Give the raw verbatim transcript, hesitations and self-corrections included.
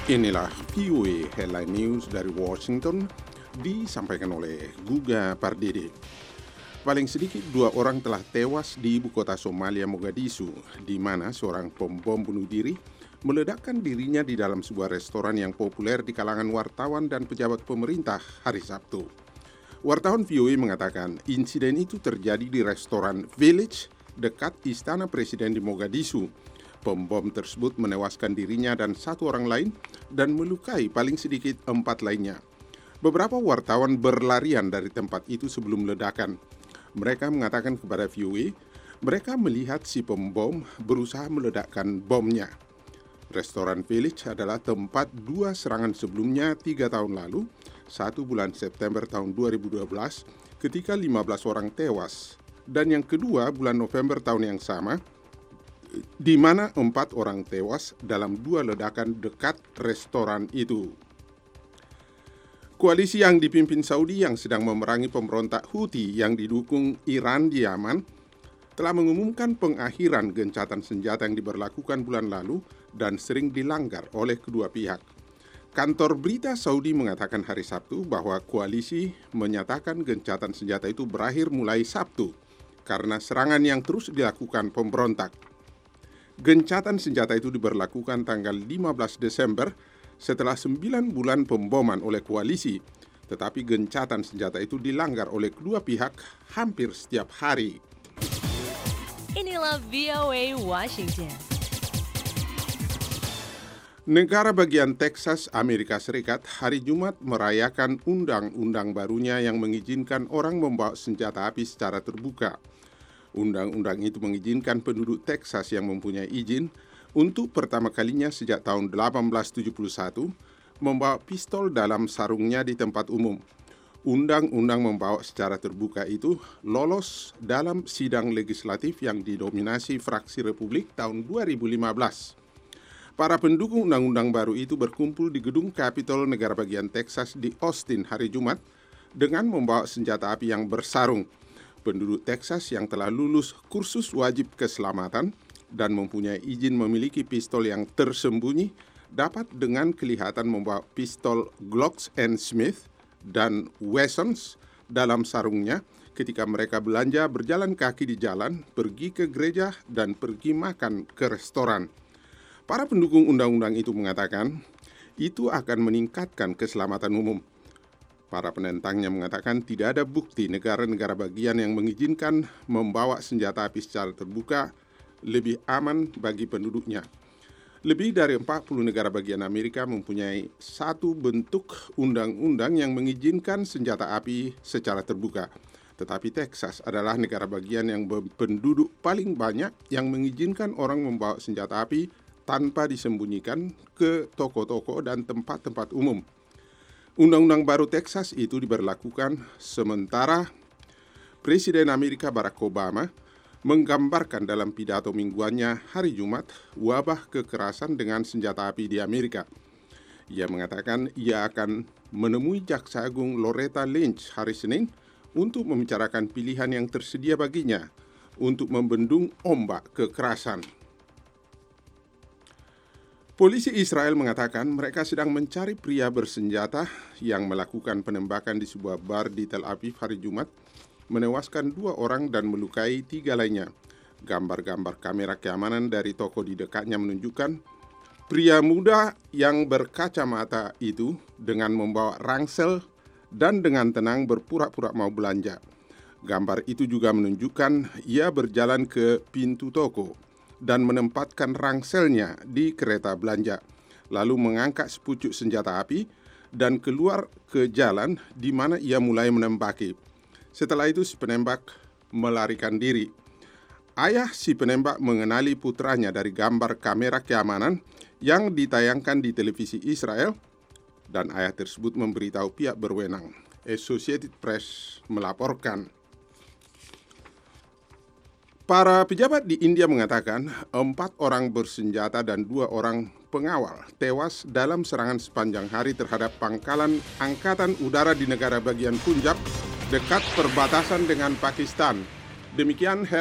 Inilah V O A Headline News dari Washington, disampaikan oleh Guga Pardede. Paling sedikit dua orang telah tewas di ibu kota Somalia, Mogadishu, di mana seorang pembom bunuh diri meledakkan dirinya di dalam sebuah restoran yang populer di kalangan wartawan dan pejabat pemerintah hari Sabtu. Wartawan V O A mengatakan insiden itu terjadi di restoran Village dekat Istana Presiden di Mogadishu. Pembom tersebut menewaskan dirinya dan satu orang lain dan melukai paling sedikit empat lainnya. Beberapa wartawan berlarian dari tempat itu sebelum ledakan. Mereka mengatakan kepada V O A, mereka melihat si pembom berusaha meledakkan bomnya. Restoran Village adalah tempat dua serangan sebelumnya tiga tahun lalu, satu bulan September tahun dua ribu dua belas, ketika lima belas orang tewas, dan yang kedua bulan November tahun yang sama, di mana empat orang tewas dalam dua ledakan dekat restoran itu. Koalisi yang dipimpin Saudi yang sedang memerangi pemberontak Houthi yang didukung Iran di Yaman telah mengumumkan pengakhiran gencatan senjata yang diberlakukan bulan lalu dan sering dilanggar oleh kedua pihak. Kantor berita Saudi mengatakan hari Sabtu bahwa koalisi menyatakan gencatan senjata itu berakhir mulai Sabtu karena serangan yang terus dilakukan pemberontak. Gencatan senjata itu diberlakukan tanggal lima belas Desember setelah sembilan bulan pemboman oleh koalisi, tetapi gencatan senjata itu dilanggar oleh kedua pihak hampir setiap hari. Inilah V O A Washington. Negara bagian Texas, Amerika Serikat, hari Jumat merayakan undang-undang barunya yang mengizinkan orang membawa senjata api secara terbuka. Undang-undang itu mengizinkan penduduk Texas yang mempunyai izin untuk pertama kalinya sejak tahun delapan belas tujuh puluh satu membawa pistol dalam sarungnya di tempat umum. Undang-undang membawa secara terbuka itu lolos dalam sidang legislatif yang didominasi fraksi Republik tahun dua ribu lima belas. Para pendukung undang-undang baru itu berkumpul di gedung Capitol negara bagian Texas di Austin hari Jumat dengan membawa senjata api yang bersarung. Penduduk Texas yang telah lulus kursus wajib keselamatan dan mempunyai izin memiliki pistol yang tersembunyi dapat dengan kelihatan membawa pistol Glocks and Smith dan Wessons dalam sarungnya ketika mereka belanja, berjalan kaki di jalan, pergi ke gereja, dan pergi makan ke restoran. Para pendukung undang-undang itu mengatakan itu akan meningkatkan keselamatan umum. Para penentangnya mengatakan tidak ada bukti negara-negara bagian yang mengizinkan membawa senjata api secara terbuka lebih aman bagi penduduknya. Lebih dari empat puluh negara bagian Amerika mempunyai satu bentuk undang-undang yang mengizinkan senjata api secara terbuka. Tetapi Texas adalah negara bagian yang berpenduduk paling banyak yang mengizinkan orang membawa senjata api tanpa disembunyikan ke toko-toko dan tempat-tempat umum. Undang-undang baru Texas itu diberlakukan sementara Presiden Amerika Barack Obama menggambarkan dalam pidato mingguannya hari Jumat wabah kekerasan dengan senjata api di Amerika. Ia mengatakan ia akan menemui Jaksa Agung Loretta Lynch hari Senin untuk membicarakan pilihan yang tersedia baginya untuk membendung ombak kekerasan. Polisi Israel mengatakan mereka sedang mencari pria bersenjata yang melakukan penembakan di sebuah bar di Tel Aviv hari Jumat, menewaskan dua orang dan melukai tiga lainnya. Gambar-gambar kamera keamanan dari toko di dekatnya menunjukkan pria muda yang berkacamata itu dengan membawa ransel dan dengan tenang berpura-pura mau belanja. Gambar itu juga menunjukkan ia berjalan ke pintu toko dan menempatkan rangselnya di kereta belanja, lalu mengangkat sepucuk senjata api dan keluar ke jalan di mana ia mulai menembaki. Setelah itu si penembak melarikan diri. Ayah si penembak mengenali putranya dari gambar kamera keamanan yang ditayangkan di televisi Israel, dan ayah tersebut memberitahu pihak berwenang. Associated Press melaporkan. Para pejabat di India mengatakan empat orang bersenjata dan dua orang pengawal tewas dalam serangan sepanjang hari terhadap pangkalan angkatan udara di negara bagian Punjab dekat perbatasan dengan Pakistan. Demikian